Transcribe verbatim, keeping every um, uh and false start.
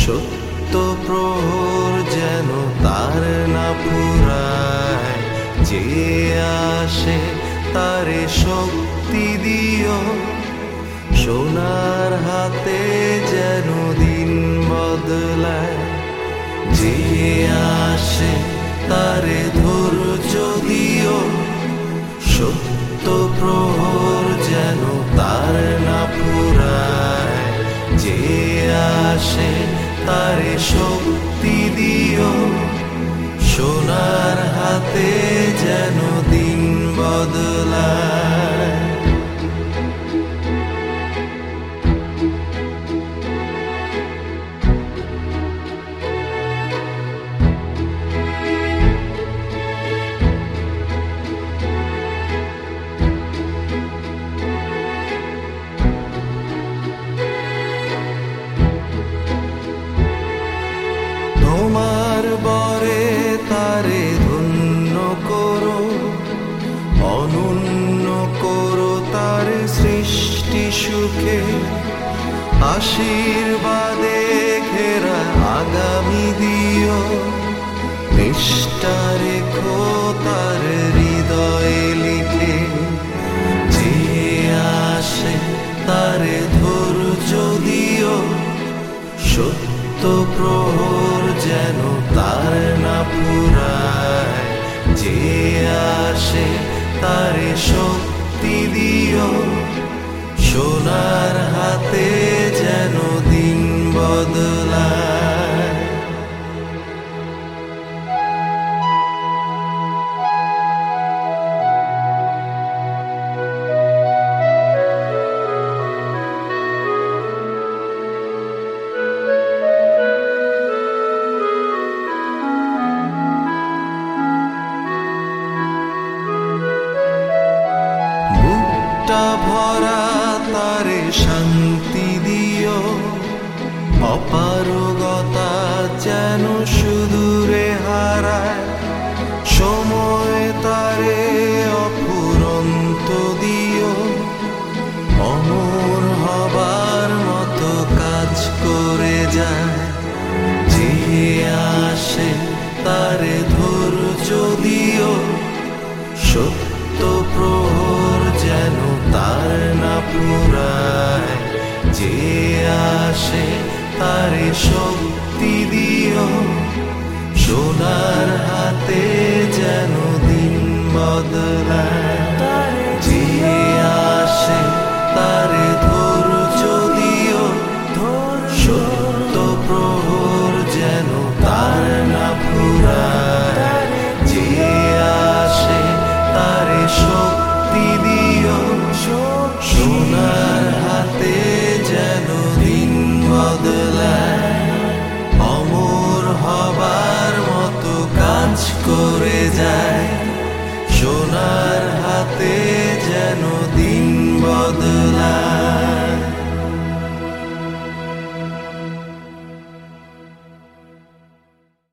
সত্য প্রহর যেন তার না ফুরায়, যে আসে তারে শক্তি দিও। সোনার হাতে যেন দিন বদলায়, যে আসে তারে ধৈর্য দিও। সত্য প্রহর যেন তার না ফুরায়, যে আসে তারে শক্তি দিও। সোনার হাতে যেন দিন বদলায়। তোমার বরে তারে ধন্য করো, অনন্য করো তার সৃষ্টি সুখে। আশীর্বাদে ঘেরা আগামী দিও, নিষ্ঠা রেখো তার হৃদয়ে লিখে। যে আসে তারে ধৈর্য দিও। সত্য প্রহর যেন তার না ফুরায়, যে আসে তারে শক্তি দিও। সোনার হাতে যেন দিন বদলায়। ভরা তারে শান্তি দিও, অপারগতা যেন সুদূরে হারায়। সময় তারে অফুরন্ত দিও, অমর হবার মতো কাজ করে যায়। যে আসে তারে ধৈর্য দিও। সত্য প্রহর যেন তার না ফুরায়, যে আসে তারে শক্তি দিও। সোনার হাতে যেন দিন বদলায়।